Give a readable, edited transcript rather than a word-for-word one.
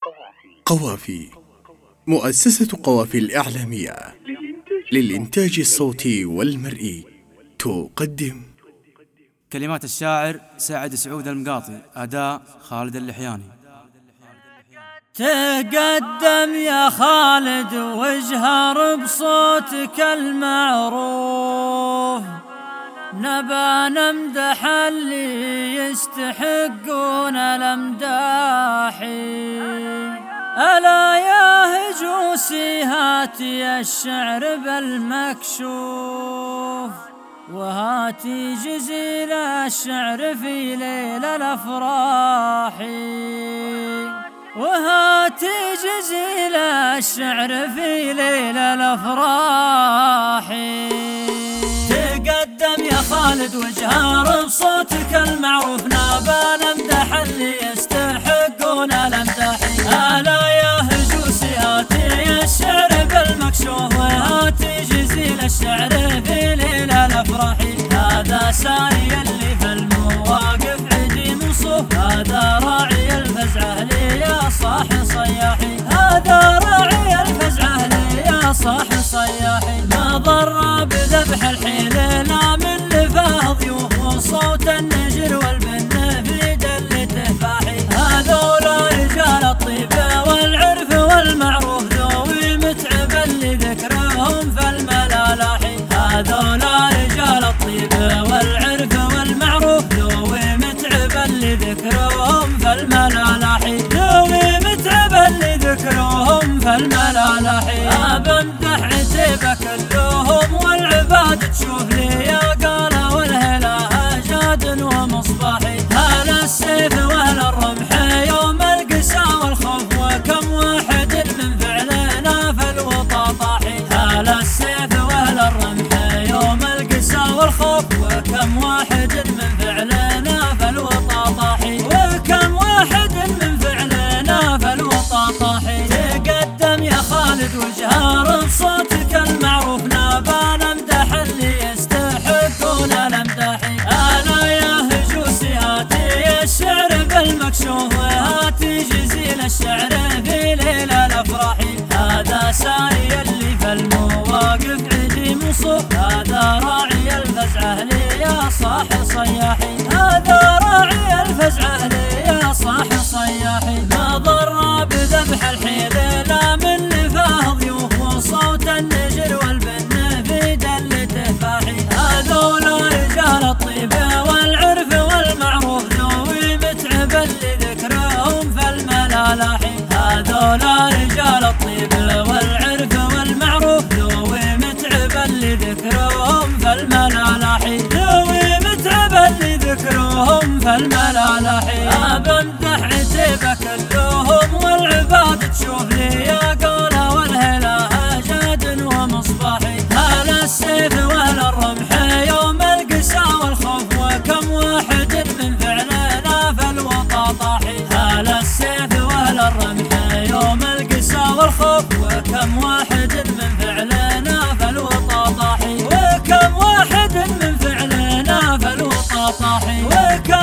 قوافي. مؤسسة قوافي الإعلامية للإنتاج الصوتي والمرئي تقدم كلمات الشاعر سعد سعود المقاطي، أداء خالد اللحياني. تقدم يا خالد واجهر بصوتك المعروف، نبى نمدح اللي يستحقون الامداحي. ألا يا هجوسي هاتي الشعر بالمكشوف، وهاتي جزيل الشعر في ليل الأفراح، وهاتي جزيل الشعر في ليل الأفراح. تقدم يا خالد واجهر بصوتك المعروف، نبى نمدح اللي يستحقون الامداح. ألا يا هجوسي هاتي الشعر بالمكشوف، وهاتي جزيل الشعر في ليل الأفراح. هذا ساري اللي في المواقف عدي منصوف، هذا راعي الفزعة لي يا صاح صياحي. هذا راعي الفزعة لي يا صاح صياحي. ما ضر بذبح الحيل لا من لفاه ضيوف، وصوت النجر والبن في دلته فاحي. هذولا رجال الطيب والعرف والمعروف، ذوي متعب اللي ذكرهم في الملالاحي. هذولا رجال الطيب والعرف والمعروف، ذوي متعب اللي ذكرهم في الملالاحي. ذوي متعب اللي ذكرهم في الملالاحي. بمدح عتيبة كلهم والعباد تشوف لي يا قالة والهلا جاد ومصباحي. هلا السيف وهلا الرمح يوم القسا والخوف، وكم واحد من فعلنا في الوطا طاحي. هلا السيف وهلا الرمح يوم القسا والخوف، وكم واحد من فعلنا في الوطا طاحي. وكم واحد من فعلنا في الوطا طاحي. تقدم يا خالد واجهر بصوتك المعروف، نبى نمدح اللي يستحقون الامداح. ألا يا هجوسي هاتي الشعر بالمكشوف، وهاتي جزيل الشعر في ليل الأفراح. هذا ساري اللي في المواقف عدي منصوف، هذا راعي الفزعة لي يا صاح صياحي. هذا راعي الفزعة لي يا صاح صياحي. ما ضر بذبح الحيل لا من لفاه ضيوف، وصوت النجر والبن في دلته فاحي. هذولا رجال الطيب والعرف والمعروف، ذوي متعب اللي ذكرهم في الملالاحي. هذولا رجال الطيب والعرف والمعروف، ذوي متعب اللي ذكرهم في الملالاحي. ذوي متعب اللي ذكرهم في الملالاحي. بمدح عتيبة كلهم والعباد تشوف لي يا قالة والهلا جاد ومصباحي. هلا السيف وهلا الرمح يوم القسا والخوف، وكم واحد من فعلنا في الوطا طاحي. هلا السيف وهلا الرمح يوم القسا والخوف، وكم واحد من فعلنا في الوطا طاحي. وكم واحد من فعلنا في الوطا طاحي.